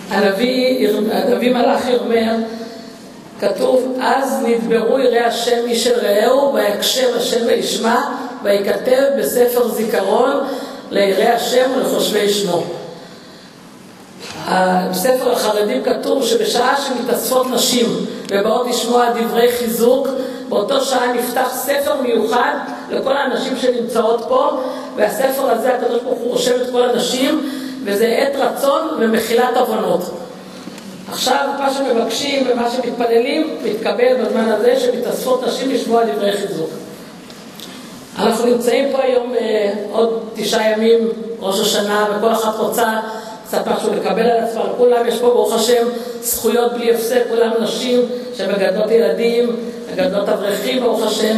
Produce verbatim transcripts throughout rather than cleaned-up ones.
הנביא, הנביא מלאכי אומר, כתוב, אז נדברו יראי השם איש אל רעהו, ויקשב השם וישמע, ויכתב בספר זיכרון ליראי השם ולחושבי שמו. בספר החרדים כתוב שבשעה שמתאספות נשים ובאות לשמוע דברי חיזוק, באותו שעה נפתח ספר מיוחד לכל האנשים שנמצאות פה, והספר הזה הקדוש ברוך הוא רושם את כל הנשים, וזה עת רצון ומחילת עוונות. עכשיו מה שמבקשים ומה שמתפללים מתקבל בזמן הזה שמתאספות נשים לשמוע דברי חיזוק. אנחנו נמצאים פה היום עוד תשעה ימים ראש השנה, וכל אחת רוצה קצת משהו לקבל על עצמה. לכולם יש פה ברוך השם זכויות בלי הפסק, כולם נשים שמגדלות ילדים, מגדלות אברכים ברוך השם,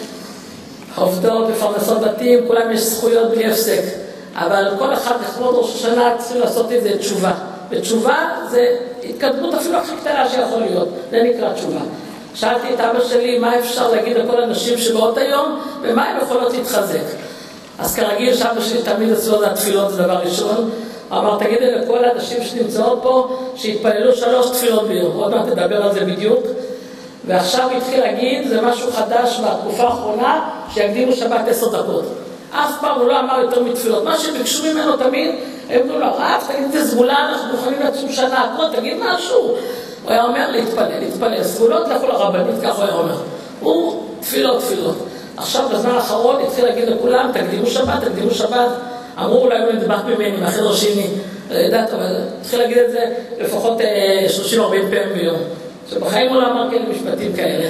עובדות ופרנסות בתים, כולם יש זכויות בלי הפסק. אבל כל אחד לכבוד ראש השנה צריכים לעשות איזה תשובה. ותשובה זה התקדמות אפילו הכי קטנה שיכול להיות, זה נקרא תשובה. שאלתי את אבא שלי מה אפשר להגיד לכל הנשים שבאות היום ומה הן יכולות להתחזק. אז כרגיל שאבא שלי תמיד אצלו זה התפילות, זה דבר ראשון. הוא אמר, תגידי לכל האנשים שנמצאות פה שהתפללו שלוש תפילות ביום, עוד מעט תדבר על זה בדיוק. ועכשיו התחיל להגיד, זה משהו חדש בתקופה האחרונה, שיקדימו שבת עשר דקות. אף פעם הוא לא אמר יותר מתפילות. מה שביקשו ממנו תמיד, הם אמרו לו, רב, תגיד את זה סגולה, אנחנו מוכנים לעצום שנה הכל, תגיד משהו. הוא היה אומר להתפלל, להתפלל. סגולות לכו לרבנית, כך הוא היה אומר. הוא תפילות, תפילות. עכשיו בזמן האחרון התחיל להגיד לכולם, תקדימו שבת, תקדימו שבת. אמרו אולי הוא נדבק ממני, מאחר השני, לא יודעת, אבל התחיל להגיד את זה לפחות שלושים ארבעים פעמים ביום. שבחיים הוא לא אמר כאלה משפטים כאלה.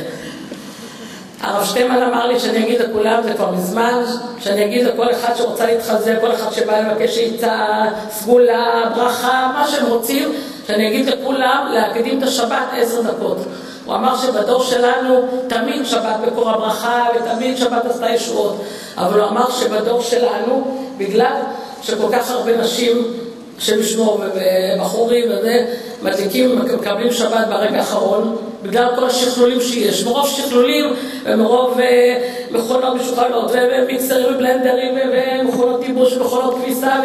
הרב שטיימן אמר לי שאני אגיד לכולם, זה כבר מזמן, שאני אגיד לכל אחד שרוצה להתחזק, כל אחד שבא לבקש שעיצה, סגולה, ברכה, מה שהם רוצים, שאני אגיד לכולם להקדים את השבת עשר דקות. הוא אמר שבדור שלנו תמיד שבת בקור הברכה ותמיד שבת עשתה ישועות, אבל הוא אמר שבדור שלנו, בגלל שכל כך הרבה נשים שמשמור ובחורים וזה, מדליקים, מקבלים שבת ברגע האחרון, בגלל כל השכלולים שיש, מרוב שכלולים ומרוב מכונות משוכנות ומיקסרים ובלנדרים ומכונות טיבוש ומכונות כביסה,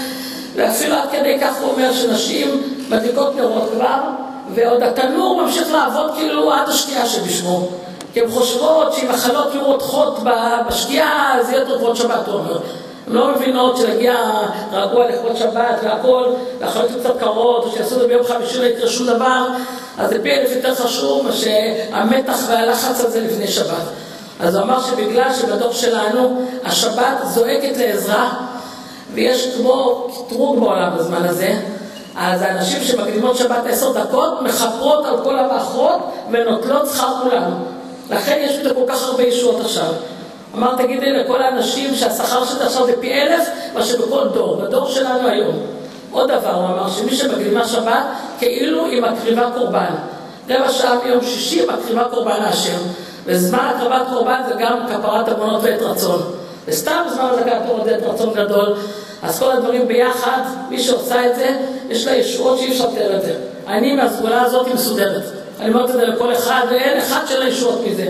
ואפילו עד כדי כך הוא אומר שנשים מדליקות נרות כבר, ועוד התנור ממשיך לעבוד כאילו עד השקיעה שבשמו, כי הן חושבות שאם החלות יהיו רותחות בשקיעה אז יהיה תרבות שבת, הוא אומר. הן לא מבינות שלהגיע רגוע לכבוד שבת והכל, והחלות קצת קרות, או שיעשו את זה ביום חמישי לא יקרה שום דבר, אז זה פי אלף יותר חשוב שהמתח והלחץ הזה לפני שבת. אז הוא אמר שבגלל שבדור שלנו השבת זועקת לעזרה, ויש כמו קטרוג בעולם בזמן הזה, אז האנשים שמקדימות שבת עשר דקות מחפרות על כל המאחרות ונוטלות שכר כולם. לכן יש בזה כל כך הרבה ישועות עכשיו. אמר, תגידי לכל האנשים שהשכר שלך עכשיו זה פי אלף, מה שבכל דור, בדור שלנו היום. עוד דבר, הוא אמר, שמי שמקדימה שבת, כאילו היא מקריבה קורבן. רבע שעה ביום שישי מקריבה קורבן להשם. וזמן הקרבת קורבן זה גם כפרת עוונות ועת רצון. וסתם בזמן הדקת תורת ועת רצון גדול. אז כל הדברים ביחד, מי שעושה את זה, יש לה ישועות שאי אפשר לתאר את זה. אני מהסגולה הזאת מסודרת. אני אומרת את זה לכל אחד, ואין אחד של הישועות מזה.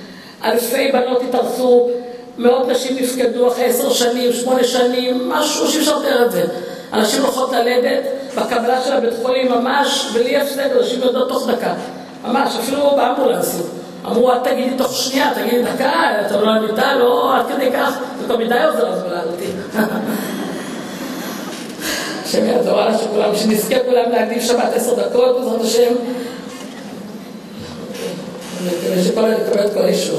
אלפי בנות התארסו, מאות נשים נפקדו אחרי עשר שנים, שמונה שנים, משהו שאי אפשר לתאר את זה. אנשים הולכות ללדת, בקבלה של הבית חולים ממש, בלי הפסק, אנשים יודעות תוך דקה. ממש, אפילו באמבולנסים. אמרו, את תגידי תוך שנייה, תגידי דקה, אתה לא עמיתה, לא, עד כדי כך, זה כבר מדי עוזר הסגולה הזאתי. השם יעזור לה שכולם, שנזכה כולם להקדיש שבת עשר דקות, בעזרת השם, ושכל לקבל את כל אישור.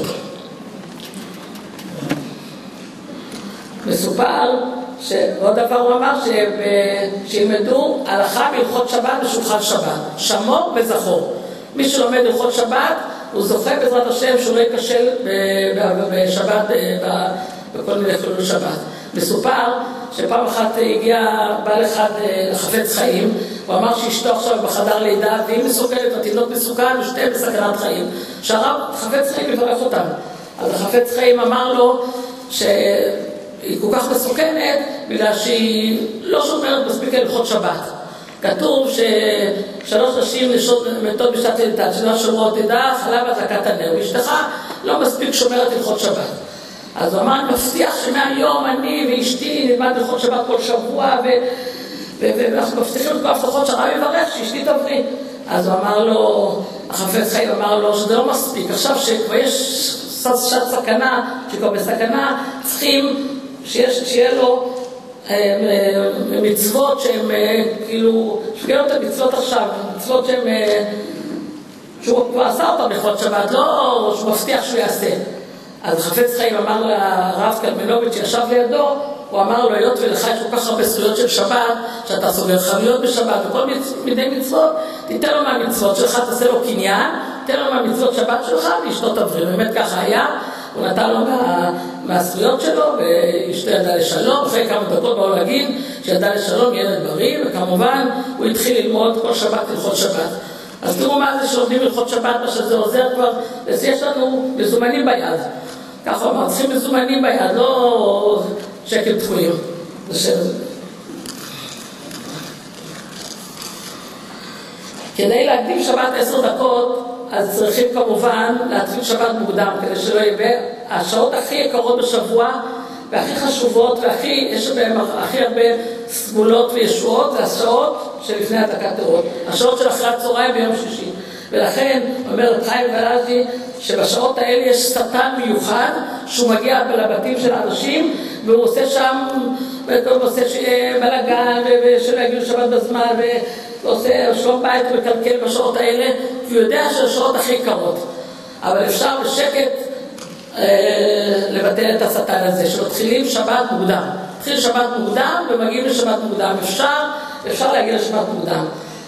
מסופר, שעוד דבר הוא אמר, שילמדו הלכה בהלכות שבת בשולחן שבת, שמור וזכור. מי שלומד הלכות שבת, הוא זוכה בעזרת השם שהוא לא ייכשל בשבת, בכל מיני חילול שבת. מסופר שפעם אחת הגיע בעל אחד לחפץ חיים, הוא אמר שאשתו עכשיו בחדר לידה והיא מסוכנת, התינוק מסוכן ושתיהם בסכנת חיים, שהרב חפץ חיים יברך אותם. אז החפץ חיים אמר לו שהיא כל כך מסוכנת בגלל שהיא לא שומרת מספיק הלכות שבת. כתוב ששלוש נשים מתות בשעת לידה, שלוש שומרות לידה, חלב הדלקת הנר, ואשתך לא מספיק שומרת הלכות שבת. אז הוא אמר, אני מבטיח שמהיום אני ואשתי נלמד הלכות שבת כל שבוע, ואנחנו מבטיחים את כל הבטחות שהרב יברך שאשתי תבריא. אז הוא אמר לו, החפץ חיים אמר לו שזה לא מספיק, עכשיו שכבר יש שעת סכנה, שכבר בסכנה, צריכים שיש, שיהיה לו מצוות שהן כאילו, שגר לו את המצוות עכשיו, מצוות שהן, שהוא כבר עשה אותם לכבוד שבת, לא שהוא מבטיח שהוא יעשה. אז חפץ חיים אמר לרב קלמנוביץ' שישב לידו, הוא אמר לו, היות ולך יש כל כך הרבה זכויות של שבת, שאתה סוגר חנויות בשבת וכל מיני מצוות, תיתן לו מהמצוות שלך, תעשה לו קניין, תיתן לו מהמצוות שבת שלך ואשתו תבריא. באמת ככה היה, הוא נתן לו מה, מהזכויות שלו, ואשתו ידע לשלום, אחרי כמה דקות באו להגיד שידע לשלום, ילד בריא, וכמובן הוא התחיל ללמוד כל שבת הלכות שבת. אז תראו מה זה שלומדים הלכות שבת, מה שזה עוזר כבר, יש לנו מזומנים ביד. ככה אמר, צריכים מזומנים ביד, לא שקל תקועים. כדי להקדים שבת עשר דקות, אז צריכים כמובן להתחיל שבת מוקדם, כדי שלא יהיה השעות הכי יקרות בשבוע, והכי חשובות, והכי, יש בהם הכי הרבה סגולות וישועות, זה השעות שלפני הדקת נרות. השעות של אחרי הצהריים ביום שישי. ולכן, אומר רב חיים ולאז'י, שבשעות האלה יש שטן מיוחד, שהוא מגיע לבתים של האנשים, והוא עושה שם, והוא עושה שיהיה בלגן, ושלא יגיעו שבת בזמן, ועושה שלום בית ומקלקל בשעות האלה, והוא יודע שהשעות הכי יקרות. אבל אפשר בשקט לבטל את השטן הזה, שמתחילים שבת מוקדם. מתחיל שבת מוקדם ומגיעים לשבת מוקדם. אפשר, אפשר להגיע לשבת מוקדם.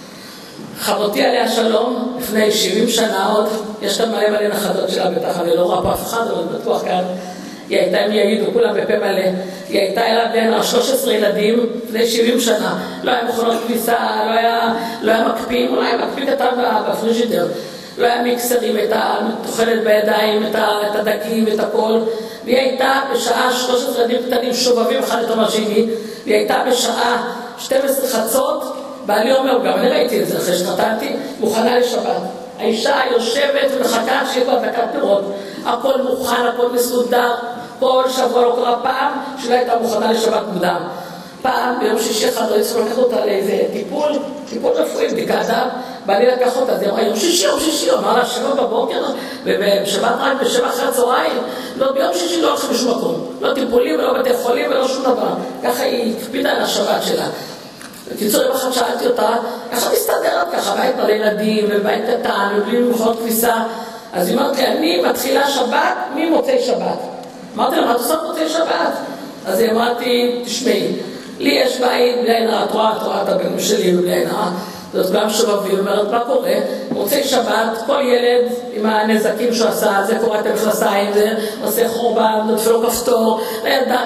חברתי עליה שלום, לפני שבעים שנה עוד, יש כאן מלא מלא נכדות שלה בטח, אני לא רואה פה אף אחד, אבל בטוח כאן. היא הייתה, הם יגידו, כולם בפה מלא. היא הייתה אליו בין שלוש עשרה ילדים, לפני שבעים שנה. לא היה מכונות כביסה, לא היה, לא היה מקפים, אולי מקפים קטן בפריג'ידר. לא היה מיקסרים, הייתה תאכלת בידיים, את הדקים, את הכל. והיא הייתה בשעה שלוש עשרה ילדים קטנים שובבים אחד את השני, והיא הייתה בשעה שתים עשרה חצות, בעלי אומר, גם אני ראיתי את זה אחרי שנתתי, מוכנה לשבת. האישה יושבת ומחכה שיהיה בה דקת נרות. הכל מוכן, הכל מסודר, כל שבוע לא קרה פעם שלא הייתה מוכנה לשבת מוקדם. פעם ביום שישי אחד לא יצטרך לקחת אותה לאיזה טיפול, טיפול רפואי, בדיקת דם, בעלי לקח אותה, זה אמרה, יום שישי, יום שישי, אמר לה שבע בבוקר, ובשבת רק בשבע אחרי הצהריים, לא, ביום שישי לא הולכים בשום מקום, לא טיפולים ולא בתי חולים ולא שום דבר. ככה היא הקפידה על השבת שלה. בקיצור, יום אחד שאלתי אותה, איך את מסתדרת ככה, בית מלא ילדים ובית קטן ובלי מכונות כביסה? אז היא אמרת לי, אני מתחילה שבת ממוצאי שבת. אמרתי לה, מה את עושה במוצאי שבת? אז היא אמרתי, תשמעי, לי יש בית בלי עין רעה, את רואה, את רואה את הבנים שלי בלי עין רעה, זאת גם שובבי, היא אומרת, מה קורה? מוצאי שבת, כל ילד עם הנזקים שהוא עשה, זה קורא את המכנסיים, זה עושה חורבן, נדפה לו כפתור, לילדה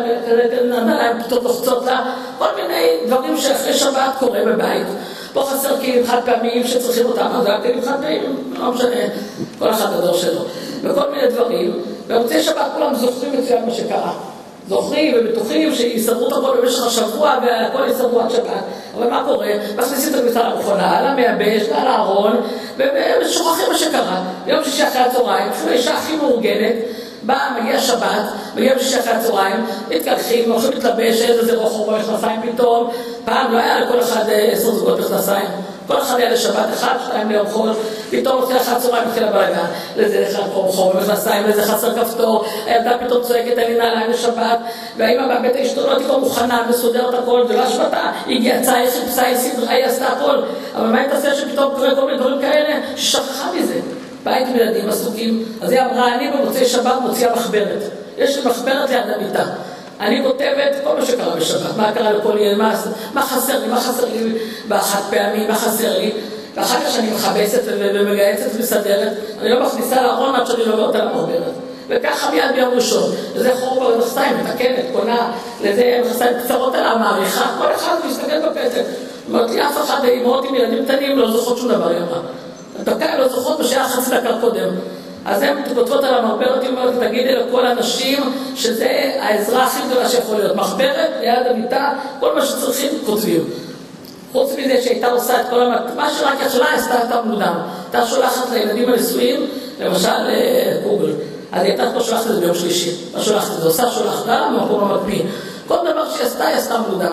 נעליים פתאום לוחצות לה, כל מיני דברים שאחרי שבת קורה בבית. פה חסר כלים חד פעמיים שצריכים אותם, אז רק כלים חד פעמיים, לא משנה, כל אחד הדור שלו. וכל מיני דברים, במוצאי שבת כולם זוכרים מצוין מה שקרה. זוכרים ובטוחים שיסדרו את הכל במשך השבוע והכל יסדרו עד שבת. אבל מה קורה? מכניסים את הכביסה למכונה, על המייבש, על הארון, ושוכחים מה שקרה. ביום שישי אחרי הצהריים, כשהוא האישה הכי מאורגנת, באה, מגיע שבת, מגיע בשישי אחרי הצהריים, מתקלחים, הולכים להתלבש, איזה רוחו במכנסיים פתאום. פעם לא היה לכל אחד עשר זוגות מכנסיים. כל אחד היה לשבת אחד, שתיים ליום חול, פתאום מתחיל אחת צהריים, מתחיל הבלגן. לזה אחד רוחו במכנסיים, לזה חסר כפתור, הילדה פתאום צועקת, אני נעליים לשבת, והאמא בבית האשתונות היא כבר מוכנה, מסודרת הכל, ולא השבתה, היא גייצה, היא חיפשה, היא סדרה, היא עשתה הכל. אבל מה היא תעשה שפתאום קורה כל מיני דברים כאלה, ששכחה מזה. בית עם ילדים עסוקים, אז היא אמרה, אני במוצאי שבת מוציאה מחברת. יש לי מחברת ליד המיטה. אני כותבת כל מה שקרה בשבת, מה קרה לכל ילד, מה, מה חסר לי, מה חסר לי באחת פעמים, מה חסר לי. ואחר כך שאני מחבסת ומגייצת ומסדרת, אני לא מכניסה לארון עד שאני לא עוברת על המחברת. וככה מיד ביום ראשון, לזה חור במכנסיים, מתקנת, קונה, לזה מכנסיים קצרות על המעריכה, כל אחד מסתכל בפתק. אומרת לי, אף אחד, אמהות עם ילדים קטנים לא זוכות שום דבר, היא אמרה. דקה לא זוכות בשעה חצי דקה קודם. אז הן כותבות על המחברת, היא אומרת, תגידי לכל אנשים שזה העזרה הכי גדולה שיכול להיות. מחברת, ליד המיטה, כל מה שצריכים כותבים. חוץ מזה שהייתה עושה את כל המת... מה שרק יכלה עשתה הייתה מודם. הייתה שולחת לילדים הנשואים, למשל גוגל. אז היא הייתה כבר שולחת את זה ביום שלישי. לא שולחת את זה, עושה שולחת לה, במקום המקפיא. כל דבר שהיא עשתה, היא עשתה מודם.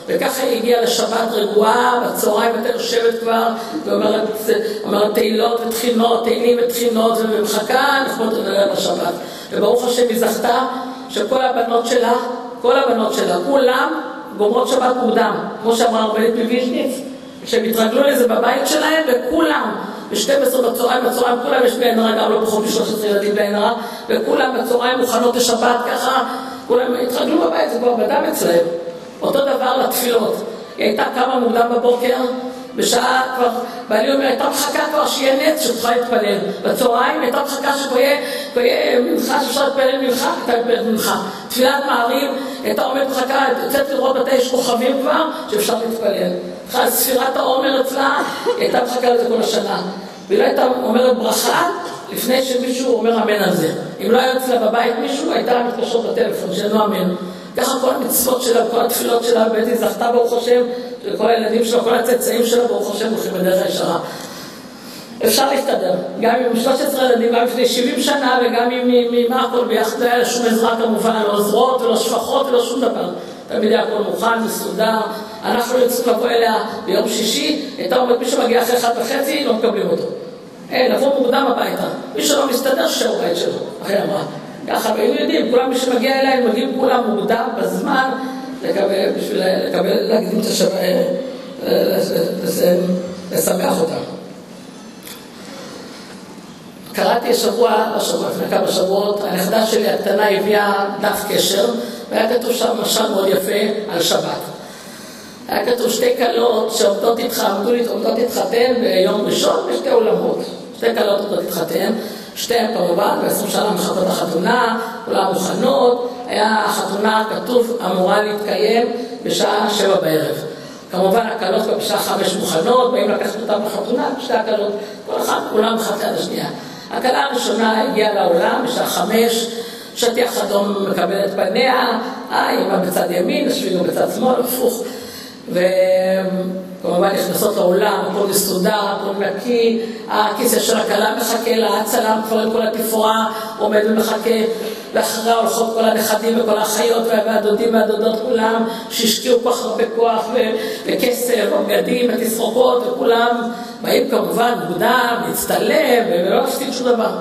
וככה היא הגיעה לשבת רגועה, בצהריים הייתה יושבת כבר, ואומרת תהילות ותחינות, תהילים ותחינות, ומחכה נחמות לדבר לשבת. וברוך השם היא זכתה שכל הבנות שלה, כל הבנות שלה, כולם גומרות שבת מוקדם, כמו שאמרה הרבנית מוויז'ניץ, שהם התרגלו לזה בבית שלהם, וכולם, ב-שתים עשרה בצהריים, בצהריים כולם יש בעין הרע, גם לא פחות מ-שלוש עשרה ילדים בעין הרע, וכולם בצהריים מוכנות לשבת ככה, כולם התרגלו בבית, זה כבר בדם אצלהם. אותו דבר לתפילות. היא הייתה קמה מוקדם בבוקר, בשעה כבר, בעלי אומר, הייתה מחכה כבר שיהיה נץ שתוכל להתפלל. בצהריים הייתה מחכה שתהיה מנחה, שאפשר להתפלל מנחה, הייתה להתפלל מנחה. תפילת מעריב, הייתה עומדת מחכה, יוצאת לראות מתי יש כוכבים כבר, שאפשר להתפלל. ספירת העומר אצלה, הייתה מחכה לזה כל השנה. והיא לא הייתה אומרת ברכה, לפני שמישהו אומר אמן על זה. אם לא היה אצלה בבית מישהו, הייתה מתקשרת בטלפון, שאינו אמן. ככה כל המצוות שלה, כל התפילות שלה, ובאמת היא זכתה ברוך השם, כל הילדים שלה, כל הצאצאים שלה, ברוך השם, הולכים בדרך הישרה. אפשר להסתדר, גם עם שלוש עשרה ילדים, גם לפני שבעים שנה, וגם עם הכל ביחד, לא היה לה שום עזרה כמובן, לא עוזרות ולא שפחות ולא שום דבר. תמיד היה הכל מוכן, מסודר. אנחנו יוצאים לבוא אליה ביום שישי, הייתה אומרת, מי שמגיע אחרי אחד וחצי, לא מקבלים אותו. אין, לבוא מוקדם הביתה. מי שלא מסתדר, ששאר בית שלו, אחרי אמרה. ככה, והיו יודעים, כולם מי שמגיע אליהם, מגיעים כולם מוקדם בזמן, לקבל, בשביל לקבל, להקדים את השבוע, לשמח אותם. קראתי השבוע, השבוע, לפני כמה שבועות, הנכדה שלי הקטנה הביאה דף קשר, והיה כתוב שם משל מאוד יפה על שבת. היה כתוב שתי קלות שעומדות איתך, עומדות להתחתן ביום ראשון בשתי עולמות. שתי קלות עומדות להתחתן, שתיהן כמובן, ב-עשרים שנה מחכות החתונה, כולן מוכנות, היה החתונה כתוב אמורה להתקיים בשעה שבע בערב. כמובן הקלות כבר בשעה חמש מוכנות, באים לקחת אותם לחתונה, שתי הקלות, כל אחד, כולם אחת ליד השנייה. הקלה הראשונה הגיעה לעולם בשעה חמש, שטיח אדום מקבל את פניה, האמא בצד ימין, השביגו בצד שמאל, הפוך. וכמובן נכנסות לעולם, הכל מסודר, הכל נקי, הכיסא של הקלה מחכה לה, הצלם כבר עם כל התפאורה עומד ומחכה, ואחריה הולכות כל הנכדים וכל האחיות והדודים והדודות כולם, שהשקיעו כל כך הרבה כוח וכסף ובגדים ותסרוקות, וכולם באים כמובן מוקדם, להצטלם ולא להפסיד שום דבר.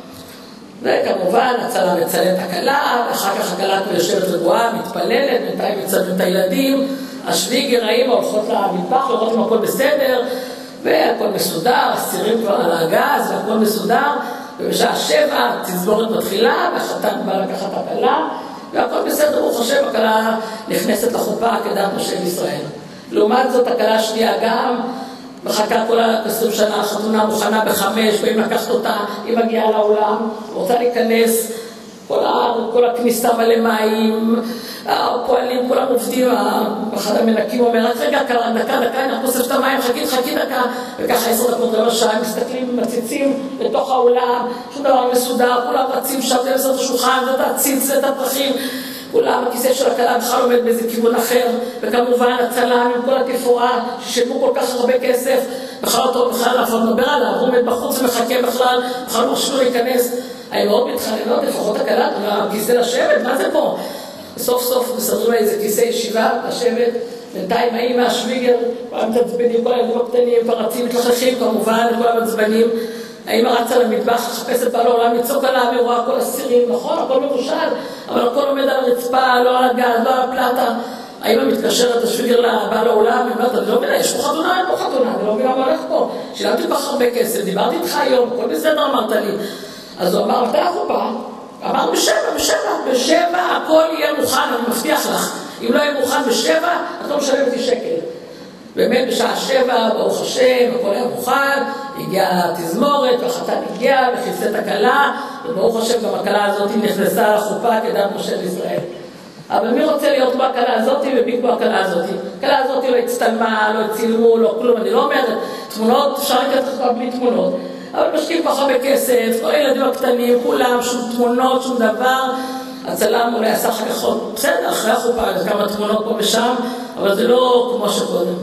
וכמובן הצלם מצלם את הקלה, ואחר כך הקלה כבר יושבת רגועה, מתפללת, בינתיים מצלמים את הילדים, השוויגר, האמא הולכות למטבח, לראות אם הכל בסדר, והכל מסודר, הסירים כבר על הגז, והכל מסודר, ובשעה שבע תזמורת מתחילה, והחתן בא לקחת הקלה, והכל בסדר, הוא חושב, הקלה נכנסת לחופה כדת משה בישראל. לעומת זאת, הקלה השנייה גם, מחכה כל עשרים שנה, החתונה מוכנה בחמש, באים לקחת אותה, היא מגיעה לעולם, רוצה להיכנס, כל, ה, כל הכניסה מלא מים, הפועלים, כולם עובדים, אחד המנקים אומר, רק רגע, דקה, דקה, אנחנו נוסף את המים, חכי, חכי דקה, וככה עשר דקות רבע שעה, מסתכלים, מציצים לתוך האולם, שום דבר מסודר, כולם רצים שם, זה את השולחן, זה את הציץ, זה את הפרחים, כולם, הכיסא של הקלה בכלל עומד באיזה כיוון אחר, וכמובן הצלם עם כל התפאורה, ששילמו כל כך הרבה כסף, בכלל אותו בכלל אנחנו נדבר עליו, הוא עומד בחוץ ומחכה בכלל, בכלל לא חשבו להיכנס, האמהות מתחננות, לפחות הקלה, הכיסא לשבת, מה זה פה? סוף סוף מסדרים איזה כיסא ישיבה לשבת, בינתיים האמא, השוויגר, כולם מתעצבנים, כל הילדים הקטנים, פרצים, מתלחכים כמובן, כל המעצבנים, האמא רצה למטבח, חפשת בעל העולם, לצוק עליו, היא רואה כל הסירים, נכון, הכל מבושל, אבל הכל עומד על הרצפה, לא על הגז, לא על הפלטה. האמא מתקשרת, השוויגר לבעל העולם, היא אומרת, אני לא מבינה, יש פה חתונה, אין פה חתונה, אני לא מבינה מה הולך פה, שילמתי כל כך הרבה כסף, דיברתי איתך היום, כל בסדר אמרת לי. אז הוא אמר, מתי החופה? אמר בשבע, בשבע, בשבע הכל יהיה מוכן, אני מבטיח לך. אם לא יהיה מוכן בשבע, את לא משלמת לי שקל. באמת בשעה שבע, ברוך השם, הכל היה מוכן, הגיעה התזמורת, והחתן הגיע, וכיסא את הקלה, וברוך השם גם הקלה הזאת נכנסה לחופה כדת משה בישראל. אבל מי רוצה להיות בהקלה הזאת וביק בהקלה הזאת? הקלה הזאת לא הצטלמה, לא הצילמו, לא כלום, אני לא אומרת, תמונות, אפשר לקראת לך בלי תמונות. אבל משקיעים כל כך הרבה כסף, כל הילדים הקטנים, כולם, שום תמונות, שום דבר. הצלם אולי עשה אחר כך, בסדר, אחרי החופה, כמה תמונות פה ושם, אבל זה לא כמו שקודם.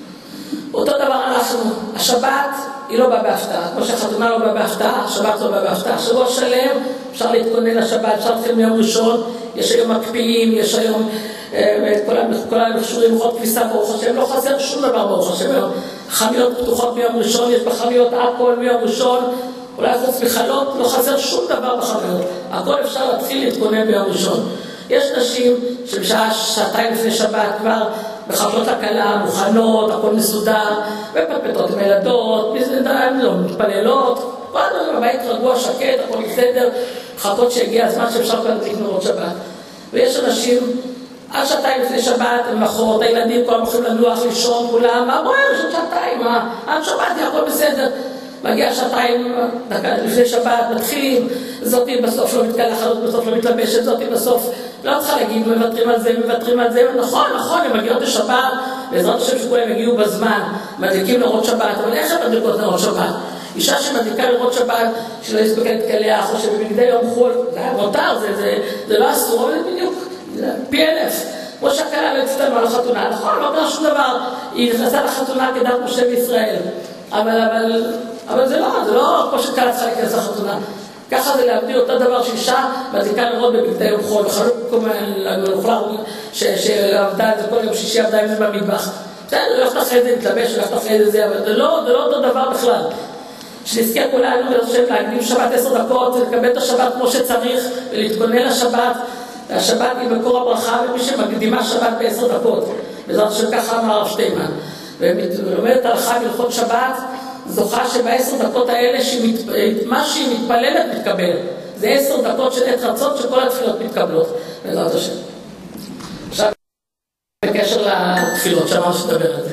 אותו דבר אנחנו, השבת היא לא באה בהפתעה, כמו שהחתונה לא באה בהפתעה, השבת לא באה בהפתעה. שבוע שלם אפשר להתכונן לשבת, אפשר להתחיל מיום ראשון, יש היום מקפיאים, יש היום כל המכשורים, רוחות כביסה ברוך השם, לא חסר שום דבר ברוך השם. חנויות פתוחות מיום ראשון, יש בחנויות הכל מיום ראשון, אולי חוץ מחלות, לא חסר שום דבר בחנויות. הכל אפשר להתחיל להתכונן ביום ראשון. יש נשים שבשעה שעתיים לפני שבת כבר מחכות לקלה, מוכנות, הכל מסודר, ופטפטות עם ילדות, לא מתפללות, כל הדברים בבית רגוע, שקט, הכל בסדר, מחכות שהגיע הזמן שאפשר כבר לקנות שבת. ויש אנשים, עד שעתיים לפני שבת, הם מחרות, הילדים כולם הולכים לנוח, לישון, כולם, מה בואי, יש עוד שעתיים, עד שבת, הכל בסדר. מגיע שעתיים לפני שבת, מתחילים, זאתי בסוף לא מתקלחת, זאת בסוף לא מתלבשת, זאתי בסוף לא צריכה להגיד, מוותרים על זה, מוותרים על זה, נכון, נכון, הם מגיעות לשבת, בעזרת השם שכולם יגיעו בזמן, מדליקים נרות שבת, אבל איך הם מדליקות נרות שבת? אישה שמדליקה נרות שבת, שלא יספיקה להתקלח, או שבבגדי יום חול, זה מותר, זה, זה, זה לא אסור, אבל זה בדיוק, פי אלף. כמו שהקלה לא הצטלמה על החתונה, נכון, לא קרה שום דבר, היא נכנסה לחתונה כדת משה בישראל, אבל, אבל, אבל זה לא, זה לא כמו שקלה צריכה להיכנס לחתונה. ככה זה להבדיל אותו דבר שאישה מדליקה נרות בבגדי יום חול, וחלוק למלוכלך שעבדה את זה כל יום שישי, עבדה עם זה במטבח. בסדר, לא הולכת אחרי זה להתלבש, לא הולכת אחרי זה, אבל זה לא, זה לא אותו דבר בכלל. שנזכה כולנו ולשם להקדים שבת עשר דקות, לקבל את השבת כמו שצריך, ולהתכונן לשבת. השבת היא מקור הברכה, ומי שמקדימה שבת בעשר דקות. בעזרת השם ככה אמר הרב שטיימן. ולומדת הלכה בהלכות שבת, זוכה שבעשר דקות האלה מה שהיא מתפללת מתקבל. זה עשר דקות של עת רצון שכל התפילות מתקבלות. בעזרת השם. עכשיו, בקשר לתפילות, שאמר שתדבר על זה.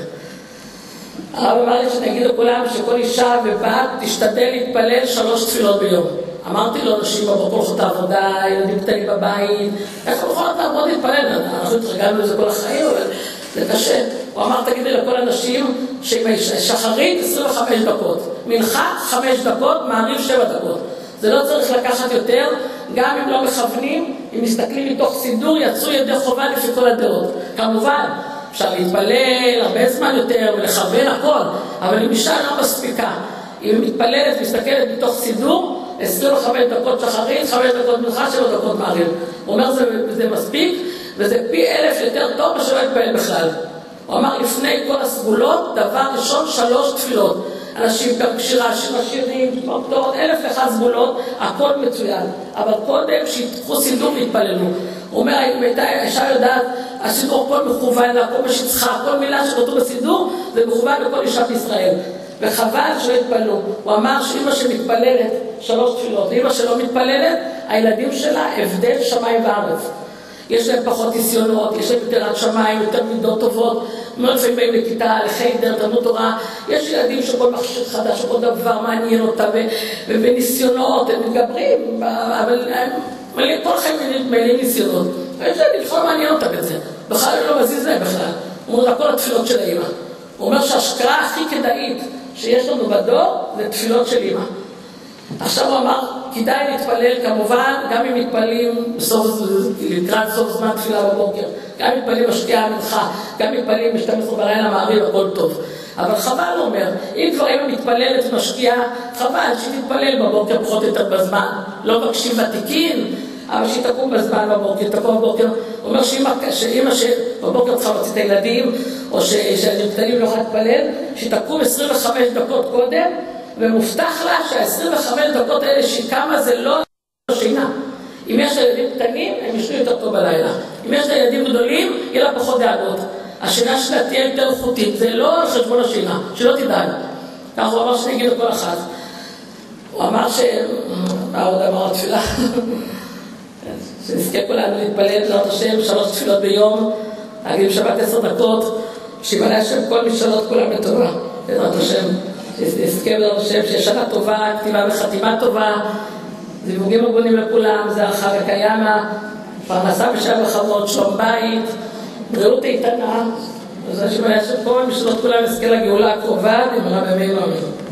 הרב אמר לי שנגיד לכולם שכל אישה ובת תשתדל להתפלל שלוש תפילות ביום. אמרתי לו, נשים בבוקר הולכות לעבודה, ילדים קטנים בבית, איך הם יכולות לעבוד להתפלל? אנחנו התרגלנו לזה כל החיים, אבל זה קשה. הוא אמר, תגידי לכל אנשים שחרית עשרים וחמש דקות, מנחה חמש דקות, מעריב שבע דקות. זה לא צריך לקחת יותר, גם אם לא מכוונים, אם מסתכלים מתוך סידור, יצאו ידי חובה לפי כל הדעות. כמובן, אפשר להתפלל הרבה זמן יותר ולכוון הכל, אבל אם אישה לא מספיקה, אם היא מתפללת, מסתכלת מתוך סידור, עשרים וחמש דקות שחרית, חמש דקות מנחה, שבע דקות מעריב. הוא אומר, זה, זה מספיק, וזה פי אלף יותר טוב שלא יתפלל בכלל. הוא אמר, לפני כל הסגולות, דבר ראשון, שלוש תפילות. אנשים בשירה, שירה שירים, פרטות, אלף אחד סגולות, הכל מצוין. אבל קודם שיתחו סידור והתפללו. הוא אומר, האישה יודעת, הסידור הכל מכוון לה, הכל משצחה, כל מילה שכתוב בסידור, זה מכוון לכל אישה בישראל. וחבל שלא התפללו. הוא אמר שאמא שמתפללת שלוש תפילות, ואמא שלא מתפללת, הילדים שלה הבדל שמיים וארץ. יש להם פחות ניסיונות, יש להם יותר עד שמיים, יותר מידות טובות, מאוד לפעמים באים לכיתה, לחיידר, תלמוד תורה. יש ילדים שכל מכשיר חדש, שכל דבר מעניין אותה, ובניסיונות הם מתגברים, אבל כל חיים מלאים ניסיונות. ויש ילדים שלא מעניין אותה בזה, בכלל לא מזיז להם בכלל. הוא אומר, כל התפילות של האמא. הוא אומר שההשקעה הכי כדאית שיש לנו בדור זה תפילות של אמא. עכשיו הוא אמר, כדאי להתפלל כמובן, גם אם מתפללים בסוף, לקראת סוף זמן תפילה בבוקר, גם אם מתפללים בשקיעה המנחה, גם אם מתפללים ב-שתים עשרה בלילה מעריב, הכל טוב. אבל חבל, הוא אומר, אם כבר אמא מתפללת ומשקיעה, חבל שתתפלל בבוקר פחות או יותר בזמן. לא מבקשים ותיקין, אבל שהיא תקום בזמן בבוקר, תקום בבוקר. הוא אומר שאמא שבבוקר צריכה להוציא את הילדים, או שהילדים קטנים לא יכולה להתפלל, שהיא תקום עשרים וחמש דקות קודם, ומובטח לה שה-עשרים וחמש דקות האלה שהיא קמה זה לא שינה. אם יש ילדים קטנים, הם ישנו יותר טוב בלילה. אם יש ילדים גדולים, יהיה לה פחות דאגות. השינה שלה תהיה יותר איכותית, זה לא על חשבון השינה, שלא תדאג. כך הוא אמר שאני אגיד לכל אחד. הוא אמר ש... מה עוד אמר התפילה? שנזכה כולנו להתפלל לעוד השם, שלוש תפילות ביום, להגיד שבת עשר דקות, שימלא השם כל משאלות כולם בטובה. בעזרת השם, שנזכה בעזרת השם, שיש שנה טובה, כתיבה וחתימה טובה, זיווגים הגונים לכולם, זה אחר הקיימה, פרנסה בשעה וחברות, שלום בית, בריאות איתנה, אז שימלא השם כל משאלות כולם נזכה לגאולה הקרובה, נמרה בימינו אמן.